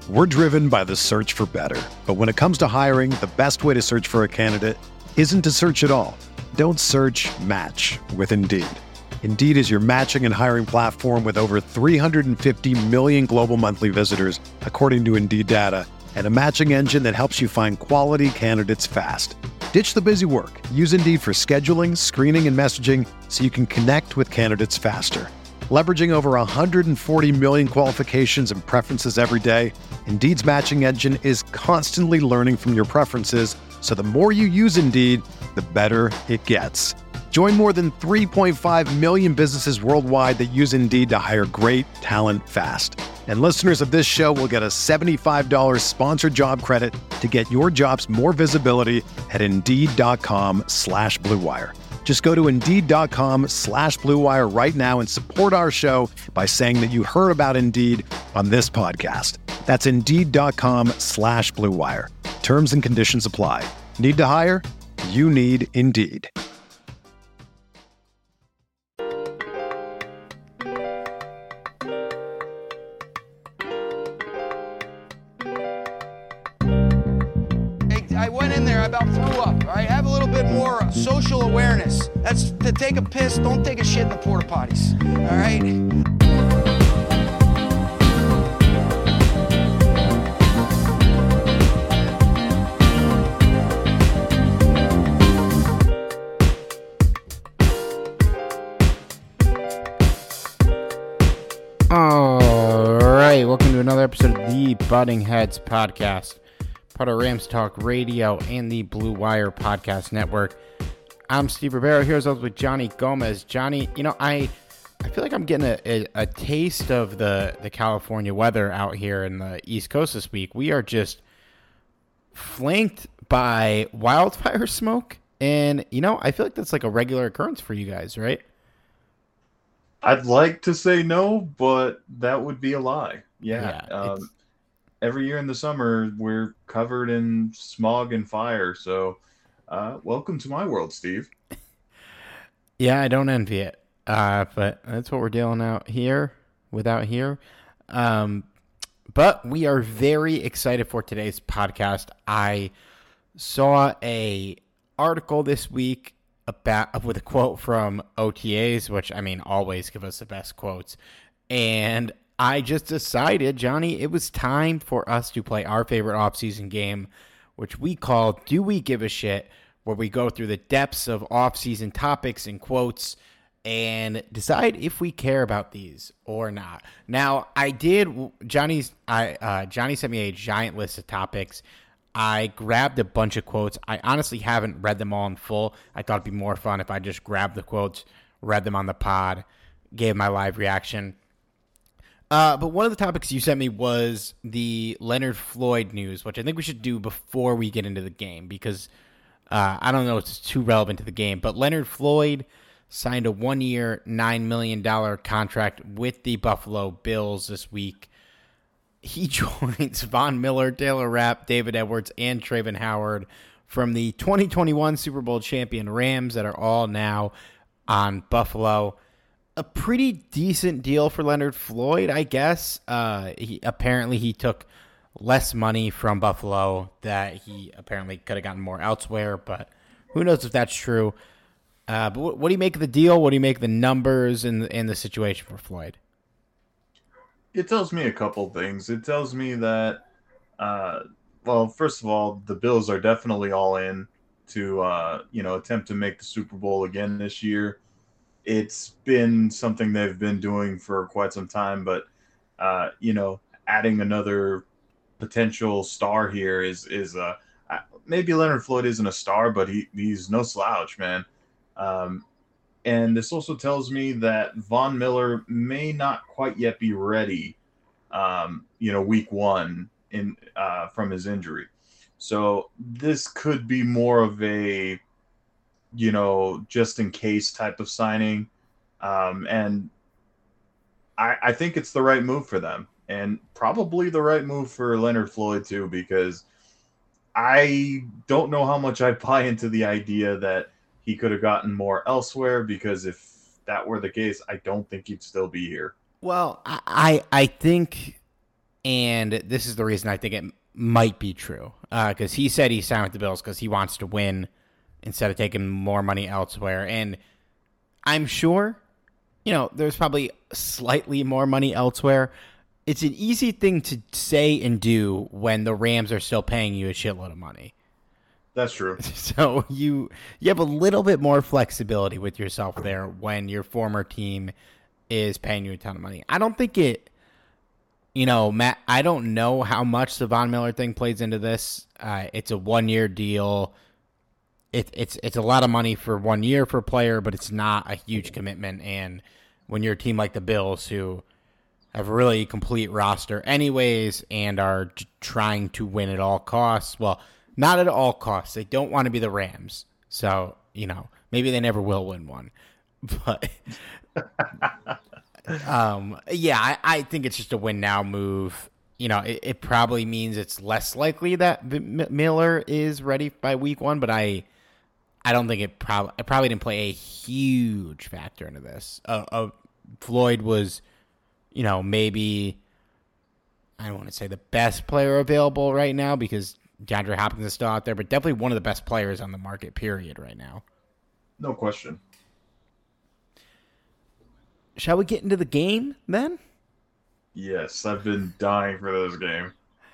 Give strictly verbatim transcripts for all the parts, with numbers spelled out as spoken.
We're driven by the search for better. But when it comes to hiring, the best way to search for a candidate isn't to search at all. Don't search, match with Indeed. Indeed is your matching and hiring platform with over three hundred fifty million global monthly visitors, according to Indeed data, and a matching engine that helps you find quality candidates fast. Ditch the busy work. Use Indeed for scheduling, screening, and messaging so you can connect with candidates faster. Leveraging over one hundred forty million qualifications and preferences every day, Indeed's matching engine is constantly learning from your preferences, so the more you use Indeed, the better it gets. Join more than three point five million businesses worldwide that use Indeed to hire great talent fast. And listeners of this show will get a seventy-five dollars sponsored job credit to get your jobs more visibility at Indeed.com slash Blue Wire. Just go to Indeed.com slash Blue Wire right now and support our show by saying that you heard about Indeed on this podcast. That's Indeed.com slash Blue Wire. Terms and conditions apply. Need to hire? You need Indeed. I went in there, I about threw up, all right? Have a little bit more social awareness. That's to take a piss, don't take a shit in the porta potties, all right? All right, welcome to another episode of the Butting Heads Podcast, part of Rams Talk Radio and the Blue Wire Podcast Network. I'm Steve Ribeiro here as always with Johnny Gomez. Johnny, you know, I I feel like I'm getting a, a, a taste of the, the California weather out here in the East Coast this week. We are just flanked by wildfire smoke, and, you know, I feel like that's like a regular occurrence for you guys, right? I'd like to say no, but that would be a lie. Yeah. yeah um, every year in the summer, we're covered in smog and fire. So uh, welcome to my world, Steve. Yeah, I don't envy it. Uh, but that's what we're dealing out here without here. Um, but we are very excited for today's podcast. I saw a article this week about with a quote from O T As, which, I mean, always give us the best quotes. And I just decided, Johnny, it was time for us to play our favorite offseason game, which we call Do We Give a Shit, where we go through the depths of offseason topics and quotes and decide if we care about these or not. Now, I did, Johnny's, I uh, Johnny sent me a giant list of topics. I grabbed a bunch of quotes. I honestly haven't read them all in full. I thought it'd be more fun if I just grabbed the quotes, read them on the pod, gave my live reaction. Uh, but one of the topics you sent me was the Leonard Floyd news, which I think we should do before we get into the game because uh, I don't know if it's too relevant to the game. But Leonard Floyd signed a one-year, nine million dollars contract with the Buffalo Bills this week. He joins Von Miller, Taylor Rapp, David Edwards, and Trayvon Howard from the twenty twenty-one Super Bowl champion Rams that are all now on Buffalo. A pretty decent deal for Leonard Floyd, I guess. Uh, he apparently he took less money from Buffalo that he apparently could have gotten more elsewhere, but who knows if that's true. Uh, but what, what do you make of the deal? What do you make of the numbers and the, and the situation for Floyd? It tells me a couple things. It tells me that, uh, well, first of all, the Bills are definitely all in to, uh, you know, attempt to make the Super Bowl again this year. It's been something they've been doing for quite some time, but, uh, you know, adding another potential star here is, is uh, maybe Leonard Floyd isn't a star, but he, he's no slouch, man. Um, And this also tells me that Von Miller may not quite yet be ready, um, you know, week one in uh, from his injury. So this could be more of a, you know, just in case type of signing. Um, and I, I think it's the right move for them, and probably the right move for Leonard Floyd too, because I don't know how much I buy into the idea that he could have gotten more elsewhere, because if that were the case, I don't think he'd still be here. Well, I I think And this is the reason I think it might be true. Because uh, he said he signed with the Bills because he wants to win instead of taking more money elsewhere. And I'm sure, you know, there's probably slightly more money elsewhere. It's an easy thing to say and do when the Rams are still paying you a shitload of money. That's true. So you you have a little bit more flexibility with yourself there when your former team is paying you a ton of money. I don't think it, you know, Matt, I don't know how much the Von Miller thing plays into this. Uh, it's a one-year deal. It, it's it's a lot of money for one year for a player, but it's not a huge commitment. And when you're a team like the Bills, who have a really complete roster anyways and are trying to win at all costs, well, not at all costs. They don't want to be the Rams. So, you know, maybe they never will win one. But, um, yeah, I, I think it's just a win now move. You know, it, it probably means it's less likely that M- Miller is ready by week one, but I I don't think it, prob- it probably didn't play a huge factor into this. Uh, uh, Floyd was, you know, maybe, I don't want to say the best player available right now because DeAndre Hopkins is still out there, but definitely one of the best players on the market, period, right now. No question. Shall we get into the game, then? Yes, I've been dying for this game.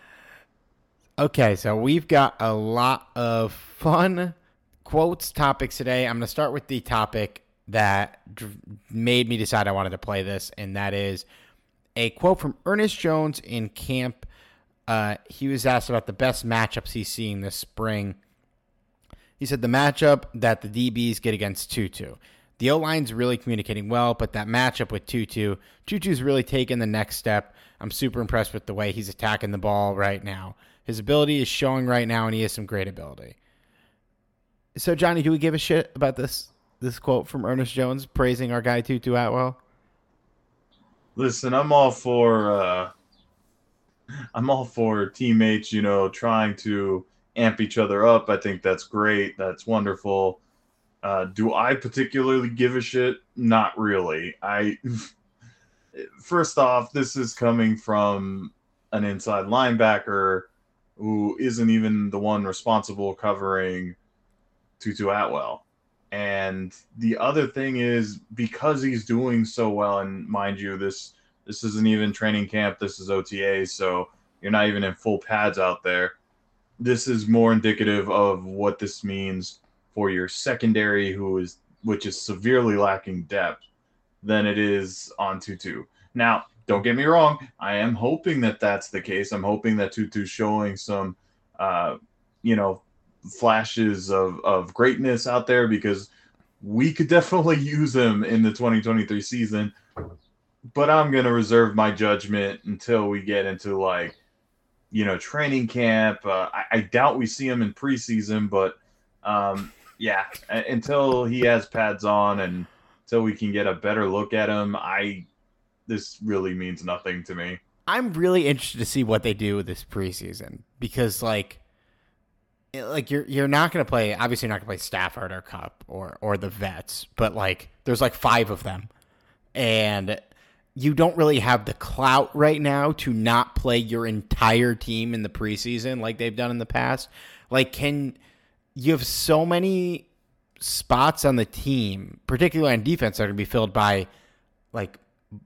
Okay, so we've got a lot of fun quotes, topics today. I'm going to start with the topic that d- made me decide I wanted to play this, and that is a quote from Ernest Jones in camp. Uh, he was asked about the best matchups he's seeing this spring. He said the matchup that the D Bs get against Tutu. The O-line's really communicating well, but that matchup with Tutu, Tutu's really taken the next step. I'm super impressed with the way he's attacking the ball right now. His ability is showing right now, and he has some great ability. So, Johnny, do we give a shit about this this quote from Ernest Jones praising our guy Tutu Atwell? Listen, I'm all for... Uh... I'm all for teammates, you know, trying to amp each other up. I think that's great. That's wonderful. Uh, do I particularly give a shit? Not really. I first off, this is coming from an inside linebacker who isn't even the one responsible covering Tutu Atwell. And the other thing is, because he's doing so well, and mind you, this This isn't even training camp. This is O T A, so you're not even in full pads out there. This is more indicative of what this means for your secondary, who is which is severely lacking depth, than it is on Tutu. Now, don't get me wrong. I am hoping that that's the case. I'm hoping that Tutu's showing some, uh, you know, flashes of, of greatness out there, because we could definitely use him in the twenty twenty-three season. But I'm going to reserve my judgment until we get into, like, you know, training camp. Uh, I, I doubt we see him in preseason, but, um, yeah, until he has pads on and until we can get a better look at him, I this really means nothing to me. I'm really interested to see what they do with this preseason because, like, like you're you're not going to play, obviously you're not going to play Stafford or Cup or, or the vets, but, like, there's, like, five of them. And you don't really have the clout right now to not play your entire team in the preseason like they've done in the past. Like, can you have so many spots on the team, particularly on defense, that are going to be filled by, like,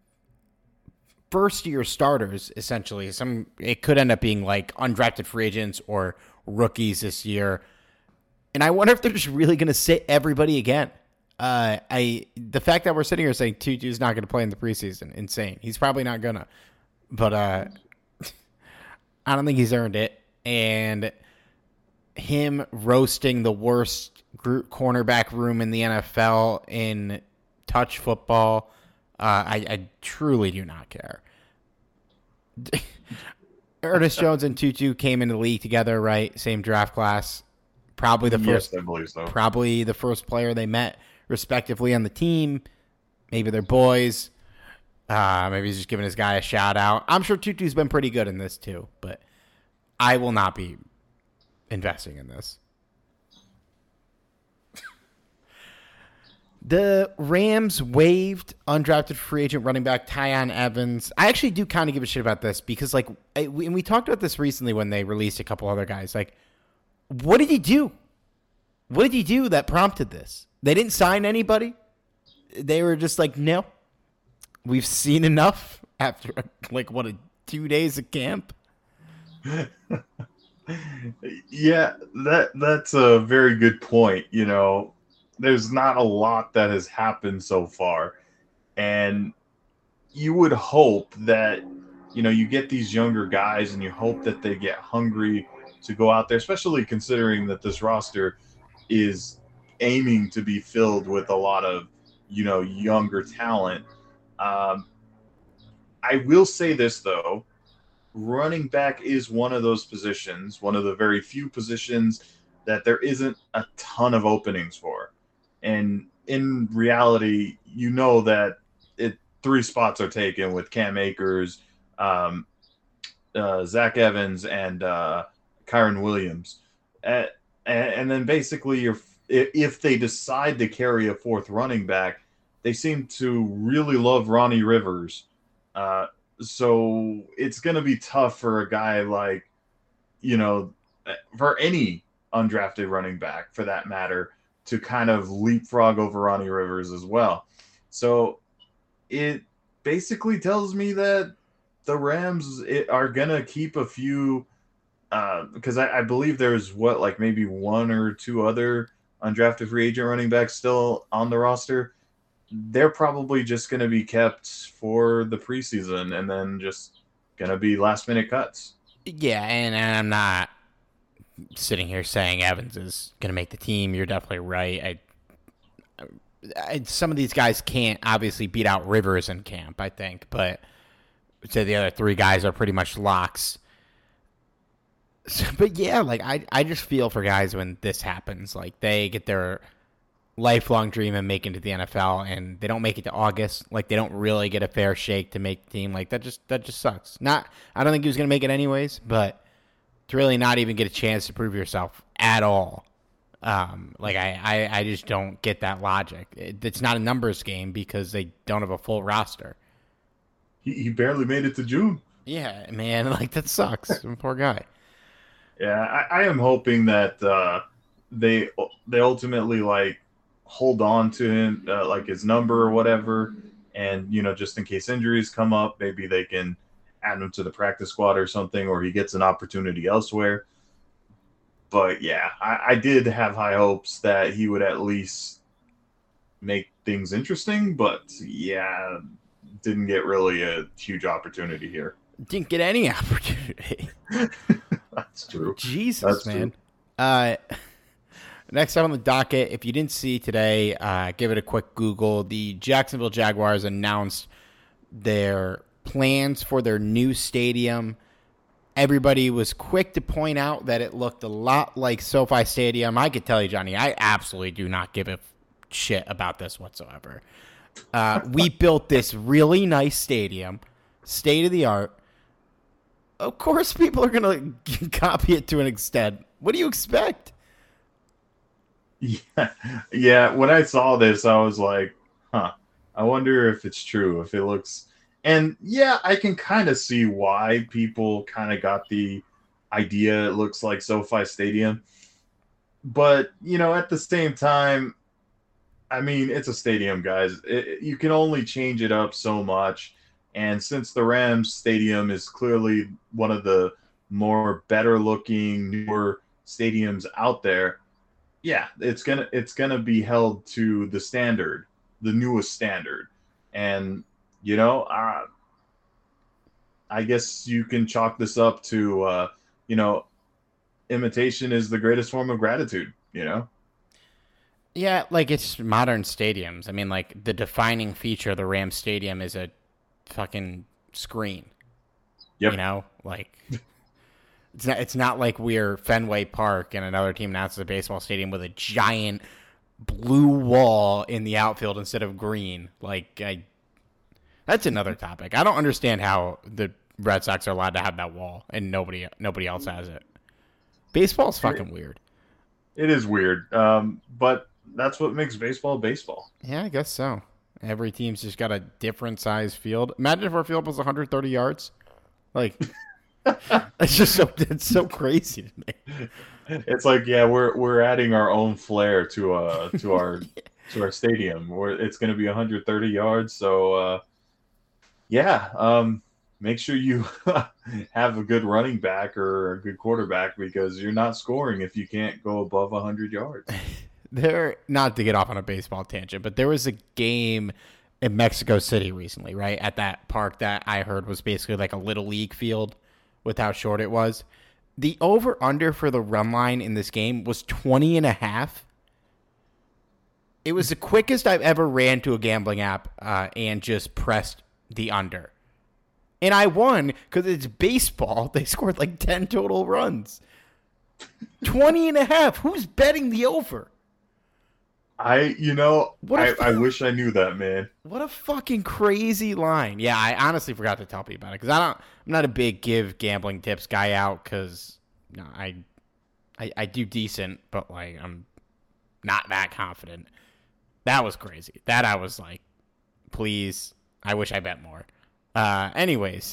first-year starters, essentially. Some it could end up being, like, undrafted free agents or rookies this year. And I wonder if they're just really going to sit everybody again. Uh, I the fact that we're sitting here saying Tutu's not going to play in the preseason, insane. He's probably not gonna, but uh, I don't think he's earned it. And him roasting the worst group cornerback room in the N F L in touch football, uh, I, I truly do not care. Ernest Jones and Tutu came into the league together, right? Same draft class. Probably the first. Yes, I believe so. Probably the first player they met respectively on the team. Maybe they're boys. Uh, maybe he's just giving his guy a shout out. I'm sure Tutu's been pretty good in this too, but I will not be investing in this. The Rams waived undrafted free agent running back Tyon Evans. I actually do kind of give a shit about this because, like, I, we, and we talked about this recently when they released a couple other guys. Like, what did he do? What did he do that prompted this? They didn't sign anybody. They were just like, no, we've seen enough after, like, what, a, two days of camp? Yeah, that that's a very good point. You know, there's not a lot that has happened so far. And you would hope that, you know, you get these younger guys and you hope that they get hungry to go out there, especially considering that this roster is aiming to be filled with a lot of, you know, younger talent. Um, I will say this, though. Running back is one of those positions, one of the very few positions that there isn't a ton of openings for. And in reality, you know that it three spots are taken with Cam Akers, um, uh, Zach Evans, and uh, Kyron Williams. Uh, and then basically, you're, if they decide to carry a fourth running back, they seem to really love Ronnie Rivers. Uh, so it's going to be tough for a guy like, you know, for any undrafted running back, for that matter, to kind of leapfrog over Ronnie Rivers as well. So it basically tells me that the Rams it, are going to keep a few, uh, because I, I believe there's what, like maybe one or two other undrafted free agent running backs still on the roster. They're probably just going to be kept for the preseason and then just going to be last minute cuts. Yeah. And, and I'm not sitting here saying Evans is going to make the team. You're definitely right. I, I, some of these guys can't obviously beat out Rivers in camp, I think, but so the other three guys are pretty much locks. So, but yeah, like I, I just feel for guys when this happens, like they get their lifelong dream and make it to the N F L and they don't make it to August. Like they don't really get a fair shake to make the team. Like that just, that just sucks. Not, I don't think he was going to make it anyways, but to really not even get a chance to prove yourself at all. Um, like I, I, I just don't get that logic. It, it's not a numbers game because they don't have a full roster. He, he barely made it to June. Yeah, man. Like that sucks. Poor guy. Yeah. I, I am hoping that, uh, they, they ultimately like, hold on to him, uh, like his number or whatever. And, you know, just in case injuries come up, maybe they can add him to the practice squad or something, or he gets an opportunity elsewhere. But yeah, I, I did have high hopes that he would at least make things interesting, but yeah, didn't get really a huge opportunity here. Didn't get any opportunity. That's true. Jesus, That's man. True. Uh, Next up on the docket, if you didn't see today, uh, give it a quick Google. The Jacksonville Jaguars announced their plans for their new stadium. Everybody was quick to point out that it looked a lot like SoFi Stadium. I could tell you, Johnny, I absolutely do not give a shit about this whatsoever. Uh, we built this really nice stadium, state of the art. Of course, people are going to copy it to an extent. What do you expect? Yeah, yeah. When I saw this, I was like, huh, I wonder if it's true, if it looks... And yeah, I can kind of see why people kind of got the idea it looks like SoFi Stadium. But, you know, at the same time, I mean, it's a stadium, guys. It, you can only change it up so much. And since the Rams Stadium is clearly one of the more better-looking, newer stadiums out there, yeah, it's gonna it's gonna be held to the standard, the newest standard, and you know, uh, I guess you can chalk this up to uh, you know, imitation is the greatest form of gratitude. You know. Yeah, like it's modern stadiums. I mean, like the defining feature of the Rams Stadium is a fucking screen. Yep. You know, like. It's not, it's not like we're Fenway Park and another team announces a baseball stadium with a giant blue wall in the outfield instead of green. Like, I, that's another topic. I don't understand how the Red Sox are allowed to have that wall and nobody nobody else has it. Baseball's fucking weird. It is weird. Um, but that's what makes baseball baseball. Yeah, I guess so. Every team's just got a different size field. Imagine if our field was one hundred thirty yards. Like, it's just so it's so crazy to me. It's like, yeah, we're we're adding our own flair to uh to our to our stadium. Where it's going to be one hundred thirty yards. So, uh, yeah, um, make sure you have a good running back or a good quarterback because you're not scoring if you can't go above one hundred yards. There, not to get off on a baseball tangent, but there was a game in Mexico City recently, right, at that park that I heard was basically like a little league field with how short it was. The over-under for the run line in this game was twenty and a half. It was the quickest I've ever ran to a gambling app uh, and just pressed the under. And I won because it's baseball. They scored like ten total runs. twenty and a half. Who's betting the over? I, you know, What I, a- I wish I knew that, man. What a fucking crazy line. Yeah, I honestly forgot to tell people about it because I don't. I'm not a big give gambling tips guy out because no, I, I, I do decent, but like I'm not that confident. That was crazy. That I was like, please. I wish I bet more. Uh, anyways.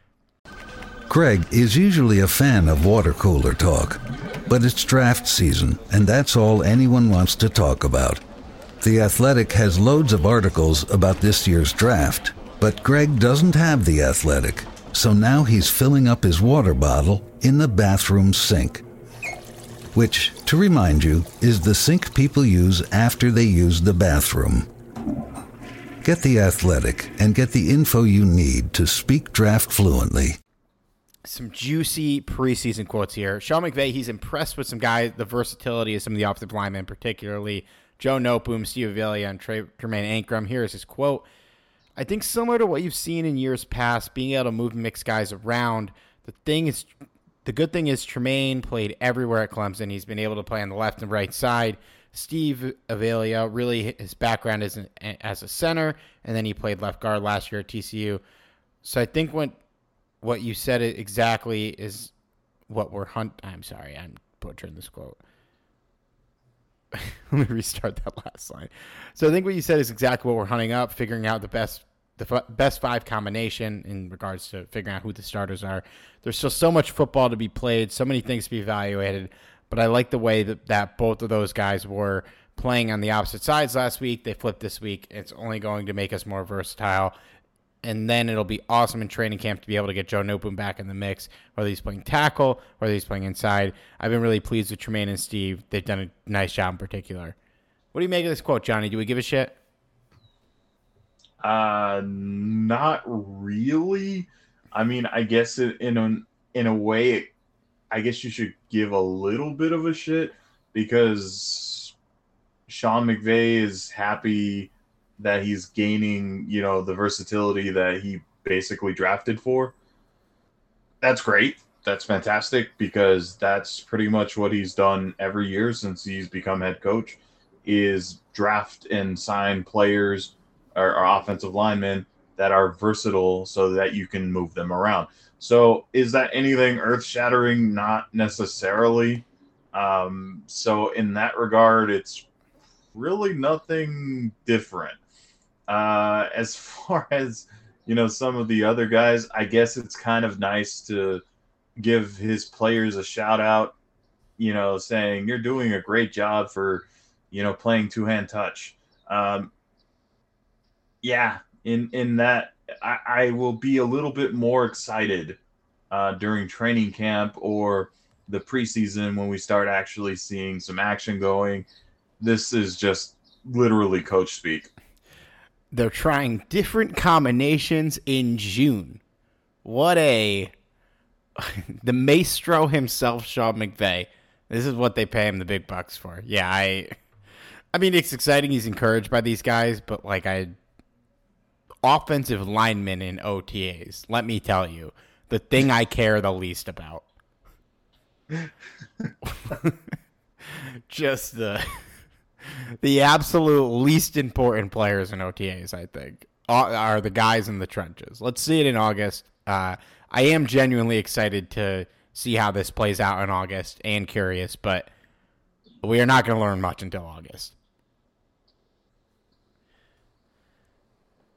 Craig is usually a fan of water cooler talk, but it's draft season, and that's all anyone wants to talk about. The Athletic has loads of articles about this year's draft, but Greg doesn't have The Athletic, so now he's filling up his water bottle in the bathroom sink. Which, to remind you, is the sink people use after they use the bathroom. Get The Athletic and get the info you need to speak draft fluently. Some juicy preseason quotes here. Sean McVay, he's impressed with some guys, the versatility of some of the offensive linemen, particularly Joe Noteboom, Steve Avila, and Trey, Jermaine Ankrum. Here is his quote. I think similar to what you've seen in years past, being able to move and mix guys around, the thing is, the good thing is Tremaine played everywhere at Clemson. He's been able to play on the left and right side. Steve Avila, really his background is an, as a center, and then he played left guard last year at T C U. So I think when what you said exactly is what we're hunt. I'm sorry, I'm butchering this quote. Let me restart that last line. So I think what you said is exactly what we're hunting up, figuring out the best the f- best five combination in regards to figuring out who the starters are. There's still so much football to be played, so many things to be evaluated, but I like the way that, that both of those guys were playing on the opposite sides last week. They flipped this week. It's only going to make us more versatile. And then it'll be awesome in training camp to be able to get Joe Noteboom back in the mix, whether he's playing tackle, whether he's playing inside. I've been really pleased with Tremaine and Steve. They've done a nice job in particular. What do you make of this quote, Johnny? Do we give a shit? Uh, not really. I mean, I guess it, in a, in a way, I guess you should give a little bit of a shit because Sean McVay is happy that he's gaining, you know, the versatility that he basically drafted for. That's great. That's fantastic because that's pretty much what he's done every year since he's become head coach is draft and sign players or, or offensive linemen that are versatile so that you can move them around. So is that anything earth-shattering? Not necessarily. Um, so in that regard, it's really nothing different. Uh, as far as, you know, some of the other guys, I guess it's kind of nice to give his players a shout out, you know, saying you're doing a great job for, you know, playing two-hand touch. Um, yeah, in, in that, I, I will be a little bit more excited uh, during training camp or the preseason when we start actually seeing some action going. This is just literally coach speak. They're trying different combinations in June. What a... the maestro himself, Sean McVay. This is what they pay him the big bucks for. Yeah, I... I mean, it's exciting. He's encouraged by these guys, but, like, I... offensive linemen in O T As, let me tell you, the thing I care the least about. Just the... The absolute least important players in O T As, I think, are the guys in the trenches. Let's see it in August. Uh, I am genuinely excited to see how this plays out in August and curious, but we are not going to learn much until August.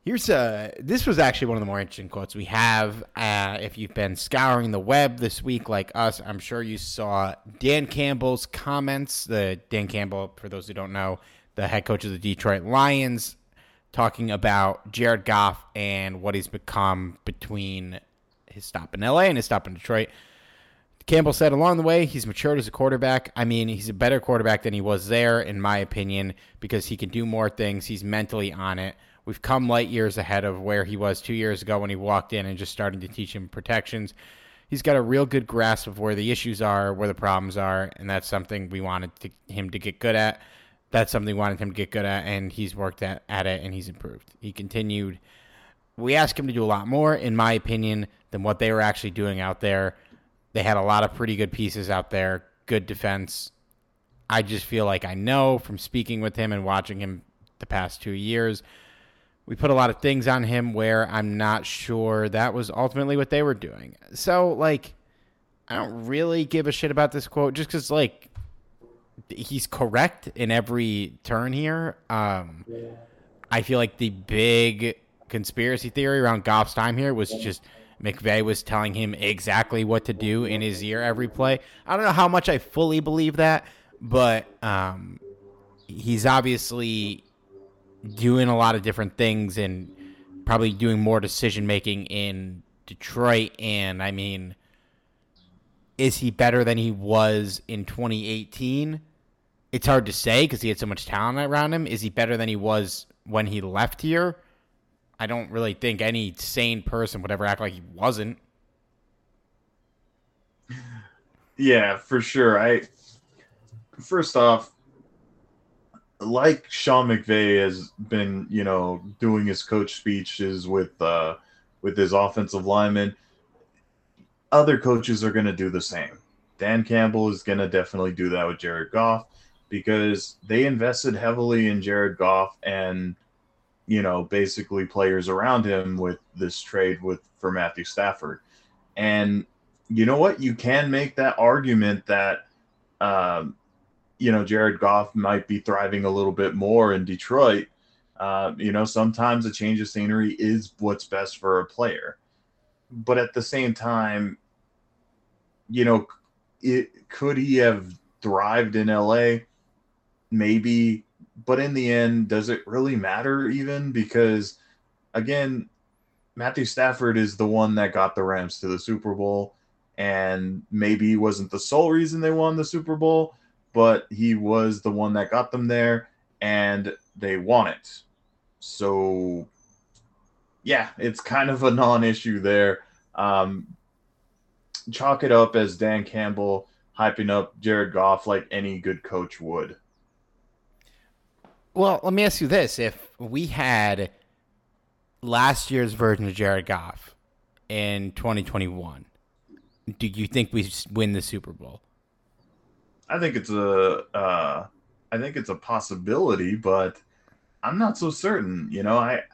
Here's a. This was actually one of the more interesting quotes we have. Uh, if you've been scouring the web this week like us, I'm sure you saw Dan Campbell's comments. The Dan Campbell, for those who don't know, the head coach of the Detroit Lions, talking about Jared Goff and what he's become between his stop in L A and his stop in Detroit. Campbell said along the way, he's matured as a quarterback. I mean, he's a better quarterback than he was there, in my opinion, because he can do more things. He's mentally on it. We've come light years ahead of where he was two years ago when he walked in and just starting to teach him protections. He's got a real good grasp of where the issues are, where the problems are, and that's something we wanted to, him to get good at. That's something we wanted him to get good at, and he's worked at, at it, and he's improved. He continued. We asked him to do a lot more, in my opinion, than what they were actually doing out there. They had a lot of pretty good pieces out there, good defense. I just feel like I know from speaking with him and watching him the past two years, we put a lot of things on him where I'm not sure that was ultimately what they were doing. So, like, I don't really give a shit about this quote just because, like, he's correct in every turn here. Um, I feel like the big conspiracy theory around Goff's time here was just McVay was telling him exactly what to do in his ear every play. I don't know how much I fully believe that, but um, he's obviously doing a lot of different things and probably doing more decision-making in Detroit. And, I mean, is he better than he was in twenty eighteen? It's hard to say because he had so much talent around him. Is he better than he was when he left here? I don't really think any sane person would ever act like he wasn't. Yeah, for sure. I first off, like Sean McVay has been, you know, doing his coach speeches with uh, with his offensive linemen, other coaches are going to do the same. Dan Campbell is going to definitely do that with Jared Goff because they invested heavily in Jared Goff and, you know, basically players around him with this trade with for Matthew Stafford. And you know what? You can make that argument that, um, you know, Jared Goff might be thriving a little bit more in Detroit. Uh, you know, sometimes a change of scenery is what's best for a player. But at the same time, you know, it, could he have thrived in L A? Maybe. But in the end, does it really matter even? Because, again, Matthew Stafford is the one that got the Rams to the Super Bowl. And maybe he wasn't the sole reason they won the Super Bowl, but he was the one that got them there, and they won it. So, yeah, it's kind of a non-issue there. Um, chalk it up as Dan Campbell hyping up Jared Goff like any good coach would. Well, let me ask you this. If we had last year's version of Jared Goff in twenty twenty-one, do you think we win the Super Bowl? I think it's a, uh, I think it's a possibility, but I'm not so certain. You know, I,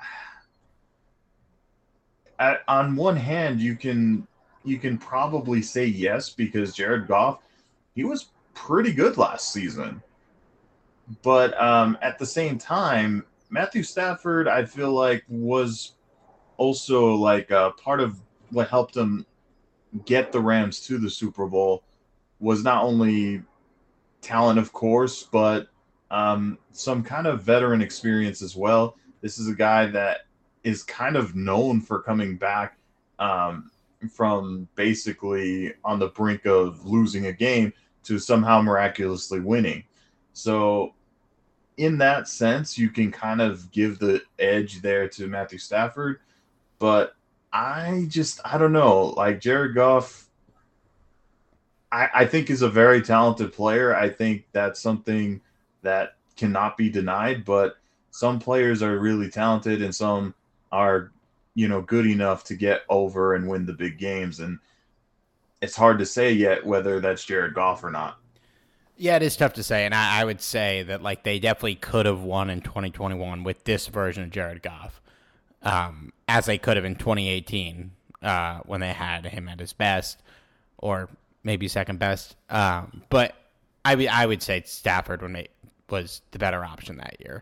I, on one hand, you can, you can probably say yes because Jared Goff, he was pretty good last season. But um, at the same time, Matthew Stafford, I feel like, was also like a part of what helped him get the Rams to the Super Bowl was not only talent, of course, but um, some kind of veteran experience as well. This is a guy that is kind of known for coming back um, from basically on the brink of losing a game to somehow miraculously winning. So in that sense, you can kind of give the edge there to Matthew Stafford. But I just, I don't know, like Jared Goff, I, I think is a very talented player. I think that's something that cannot be denied, but some players are really talented and some are, you know, good enough to get over and win the big games. And it's hard to say yet whether that's Jared Goff or not. Yeah, it is tough to say, and I, I would say that like they definitely could have won in twenty twenty-one with this version of Jared Goff, um, as they could have in twenty eighteen uh, when they had him at his best, or maybe second best. Um, but I, I would say Stafford when it was the better option that year.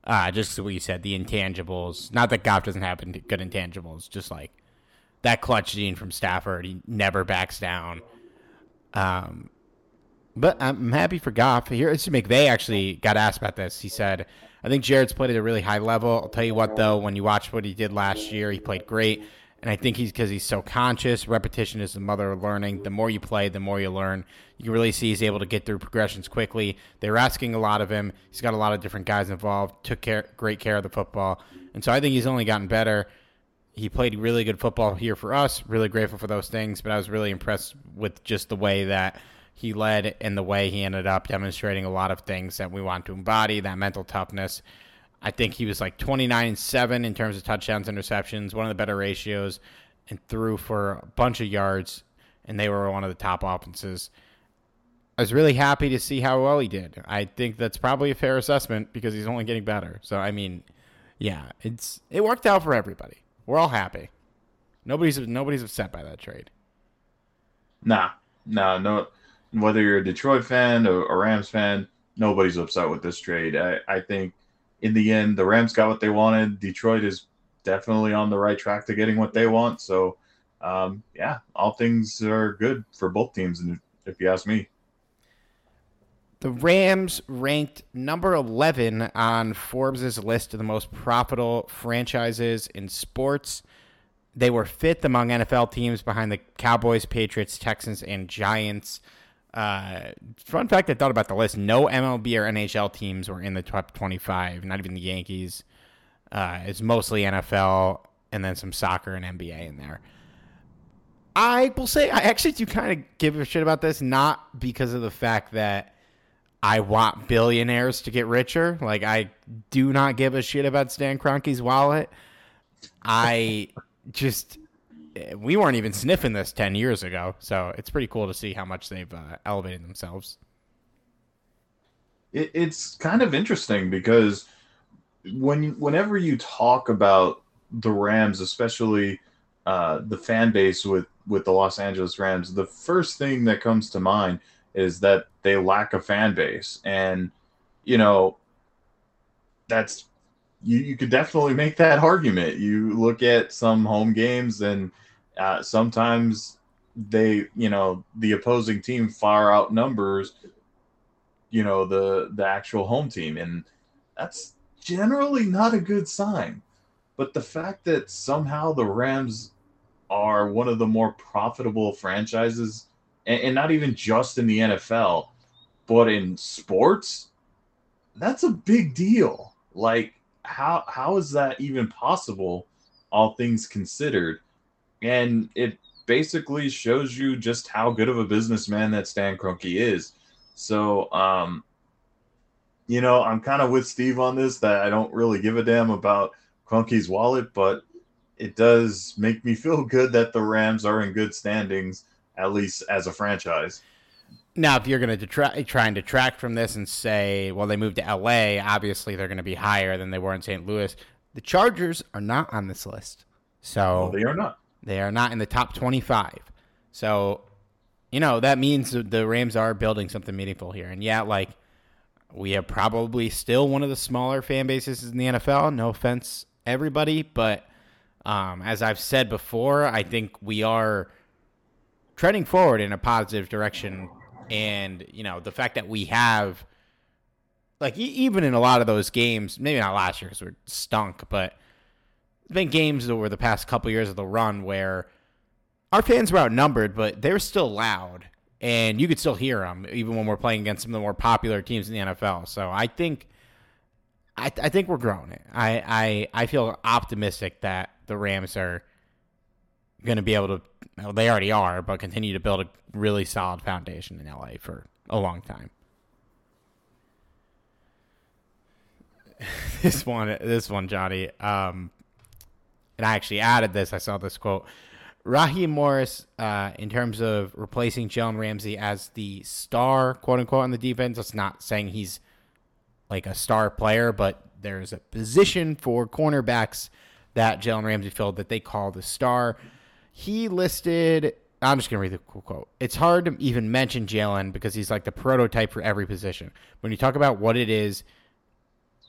Uh, just what you said, the intangibles. Not that Goff doesn't have good intangibles, just like that clutch gene from Stafford. He never backs down. Um, but I'm happy for Goff. Here, McVay actually got asked about this. He said, I think Jared's played at a really high level. I'll tell you what, though, when you watch what he did last year, he played great. And I think he's because he's so conscious. Repetition is the mother of learning. The more you play, the more you learn. You can really see he's able to get through progressions quickly. They were asking a lot of him. He's got a lot of different guys involved, took care, great care of the football. And so I think he's only gotten better. He played really good football here for us. Really grateful for those things. But I was really impressed with just the way that he led and the way he ended up demonstrating a lot of things that we want to embody, that mental toughness. I think he was like twenty-nine and seven in terms of touchdowns, interceptions, one of the better ratios, and threw for a bunch of yards, and they were one of the top offenses. I was really happy to see how well he did. I think that's probably a fair assessment because he's only getting better. So, I mean, yeah, it's it worked out for everybody. We're all happy. Nobody's nobody's upset by that trade. Nah, nah, no. Whether you're a Detroit fan or a Rams fan, nobody's upset with this trade. I, I think in the end, the Rams got what they wanted. Detroit is definitely on the right track to getting what they want. So, um, yeah, all things are good for both teams, if you ask me. The Rams ranked number eleven on Forbes' list of the most profitable franchises in sports. They were fifth among N F L teams behind the Cowboys, Patriots, Texans, and Giants. Uh, fun fact I thought about the list, no M L B or N H L teams were in the top twenty-five, not even the Yankees. Uh, it's mostly N F L and then some soccer and N B A in there. I will say I actually do kind of give a shit about this, not because of the fact that I want billionaires to get richer. Like, I do not give a shit about Stan Kroenke's wallet. I just... We weren't even sniffing this ten years ago, so it's pretty cool to see how much they've uh, elevated themselves. It, it's kind of interesting because when whenever you talk about the Rams, especially uh, the fan base with, with the Los Angeles Rams, the first thing that comes to mind is that they lack a fan base. And, you know, that's you, you could definitely make that argument. You look at some home games and uh, sometimes they, you know, the opposing team far outnumbers, you know, the, the actual home team. And that's generally not a good sign. But the fact that somehow the Rams are one of the more profitable franchises, and, and not even just in the N F L, but in sports, that's a big deal. Like, how how is that even possible, all things considered? And it basically shows you just how good of a businessman that Stan Kroenke is. So, um, you know, I'm kind of with Steve on this, that I don't really give a damn about Kroenke's wallet, but it does make me feel good that the Rams are in good standings, at least as a franchise. Now, if you're going to detract, try and detract from this and say, well, they moved to L A, obviously they're going to be higher than they were in Saint Louis. The Chargers are not on this list. So no, they are not. They are not in the top twenty-five. So, you know, that means the Rams are building something meaningful here. And yeah, like, we have probably still one of the smaller fan bases in the N F L. No offense, everybody. But um, as I've said before, I think we are treading forward in a positive direction. And, you know, the fact that we have, like, e- even in a lot of those games, maybe not last year because we're stunk, but there's been games over the past couple years of the run where our fans were outnumbered, but they're still loud. And you could still hear them, even when we're playing against some of the more popular teams in the N F L. So I think I, I think we're growing. I, I, I feel optimistic that the Rams are going to be able to, well, they already are, but continue to build a really solid foundation in L A for a long time. this one, this one, Johnny, um, and I actually added this. I saw this quote. Raheem Morris, uh, in terms of replacing Jalen Ramsey as the star, quote unquote, on the defense, that's not saying he's like a star player, but there's a position for cornerbacks that Jalen Ramsey filled that they call the star. He listed, I'm just going to read the cool quote. It's hard to even mention Jalen because he's like the prototype for every position. When you talk about what it is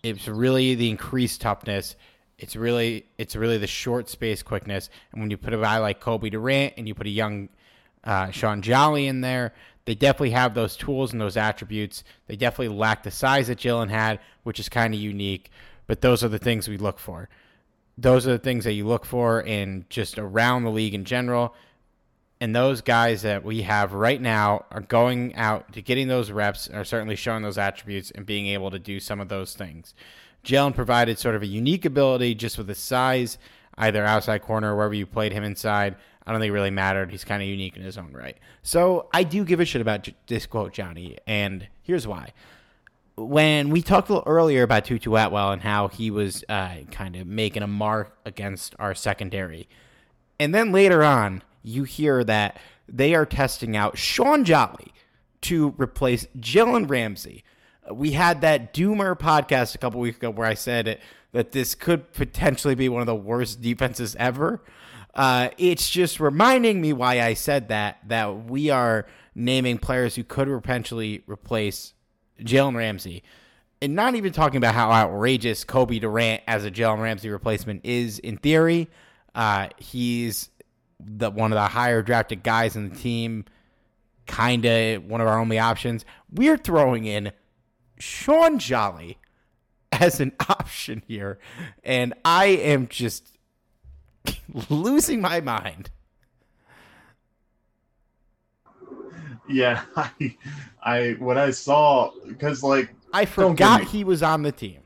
it's really the increased toughness. It's really it's really the short space quickness. And when you put a guy like Kobe Durant and you put a young uh, Sean Jolly in there, they definitely have those tools and those attributes. They definitely lack the size that Jalen had, which is kind of unique. But those are the things we look for. Those are the things that you look for in just around the league in general. And those guys that we have right now are going out to getting those reps, are certainly showing those attributes and being able to do some of those things. Jalen provided sort of a unique ability just with his size, either outside corner or wherever you played him inside. I don't think it really mattered. He's kind of unique in his own right. So I do give a shit about this quote, Johnny, and here's why. When we talked a little earlier about Tutu Atwell and how he was uh, kind of making a mark against our secondary, and then later on, you hear that they are testing out Sean Jolly to replace Jalen Ramsey. We had that Doomer podcast a couple weeks ago where I said that this could potentially be one of the worst defenses ever. Uh, it's just reminding me why I said that, that we are naming players who could potentially replace Jalen Ramsey. And not even talking about how outrageous Kobe Durant as a Jalen Ramsey replacement is in theory. Uh, he's the one of the higher drafted guys in the team, kind of one of our only options. We're throwing in Sean Jolly as an option here, and I am just losing my mind. Yeah, I, I when I saw, because like I forgot he was on the team.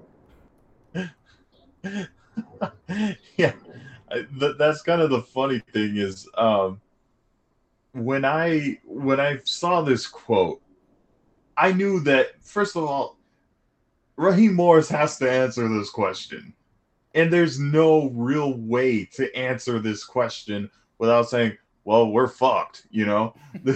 Yeah. Th- that's kind of the funny thing is um, when I when I saw this quote, I knew that, first of all, Raheem Morris has to answer this question. And there's no real way to answer this question without saying, well, we're fucked, you know?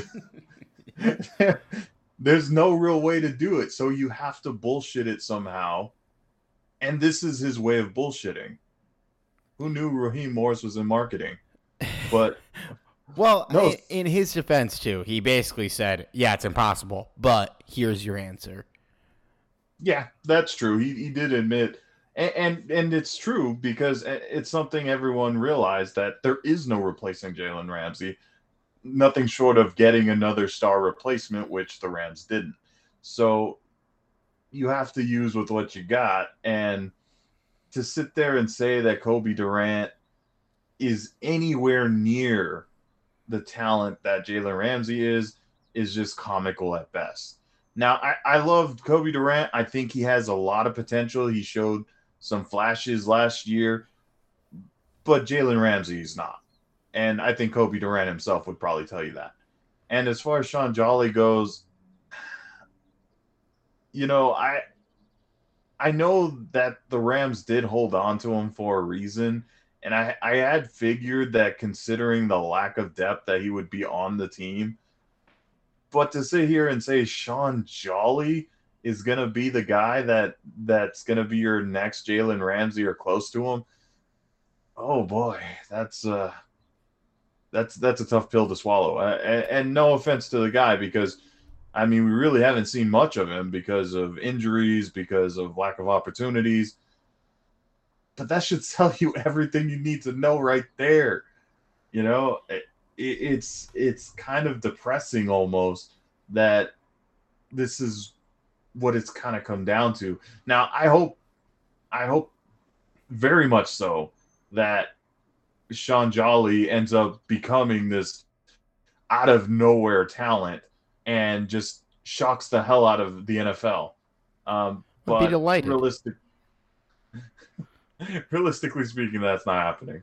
There's no real way to do it. So you have to bullshit it somehow. And this is his way of bullshitting. Who knew Raheem Morris was in marketing? But well, no. in his defense too, he basically said, "Yeah, it's impossible, but here's your answer." Yeah, that's true. He he did admit, and and, and it's true because it's something everyone realized, that there is no replacing Jalen Ramsey. Nothing short of getting another star replacement, which the Rams didn't. So you have to use with what you got, and to sit there and say that Kobe Durant is anywhere near the talent that Jalen Ramsey is, is just comical at best. Now, I, I love Kobe Durant. I think he has a lot of potential. He showed some flashes last year, but Jalen Ramsey is not. And I think Kobe Durant himself would probably tell you that. And as far as Sean Jolly goes, you know, I – I know that the Rams did hold on to him for a reason, and I, I had figured that, considering the lack of depth, that he would be on the team. But to sit here and say Sean Jolly is going to be the guy that that's going to be your next Jalen Ramsey or close to him, oh boy, that's uh, that's that's a tough pill to swallow. Uh, and, and no offense to the guy, because I mean, we really haven't seen much of him because of injuries, because of lack of opportunities. But that should tell you everything you need to know right there. You know, it, it's it's kind of depressing almost that this is what it's kind of come down to. Now, I hope, I hope very much so that Sean Jolly ends up becoming this out of nowhere talent and just shocks the hell out of the N F L. Um, but I'd be delighted. Realistic, realistically speaking, that's not happening.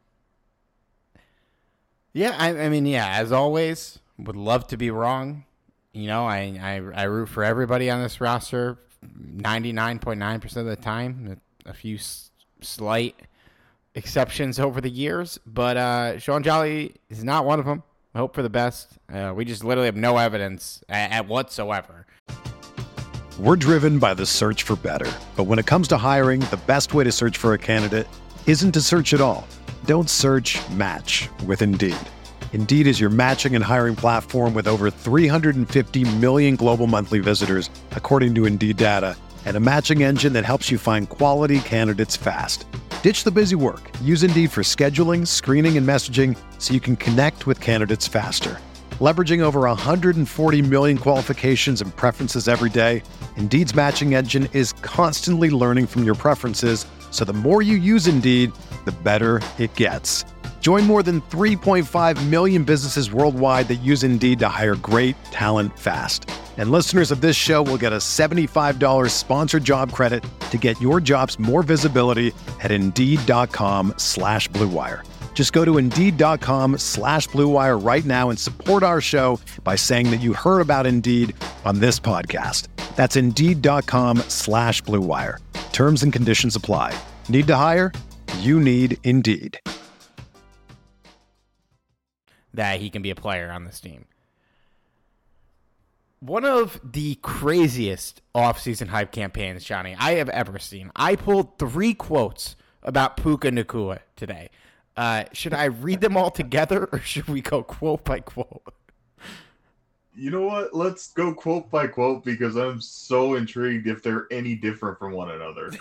Yeah, I, I mean, yeah, as always, would love to be wrong. You know, I, I, I root for everybody on this roster ninety-nine point nine percent of the time. A few s- slight exceptions over the years, but uh, Sean Jolly is not one of them. I hope for the best. Uh, we just literally have no evidence at, at whatsoever. We're driven by the search for better. But when it comes to hiring, the best way to search for a candidate isn't to search at all. Don't search, match with Indeed. Indeed is your matching and hiring platform with over three hundred fifty million global monthly visitors, according to Indeed data, and a matching engine that helps you find quality candidates fast. Ditch the busy work. Use Indeed for scheduling, screening, and messaging so you can connect with candidates faster. Leveraging over one hundred forty million qualifications and preferences every day, Indeed's matching engine is constantly learning from your preferences, so the more you use Indeed, the better it gets. Join more than three point five million businesses worldwide that use Indeed to hire great talent fast. And listeners of this show will get a seventy-five dollars sponsored job credit to get your jobs more visibility at Indeed.com slash Blue Wire. Just go to Indeed.com slash Blue Wire right now and support our show by saying that you heard about Indeed on this podcast. That's Indeed.com slash Blue Wire. Terms and conditions apply. Need to hire? You need Indeed. That he can be a player on this team. One of the craziest offseason hype campaigns, Johnny, I have ever seen. I pulled three quotes about Puka Nacua today. Uh, should I read them all together, or should we go quote by quote? You know what? Let's go quote by quote, because I'm so intrigued if they're any different from one another.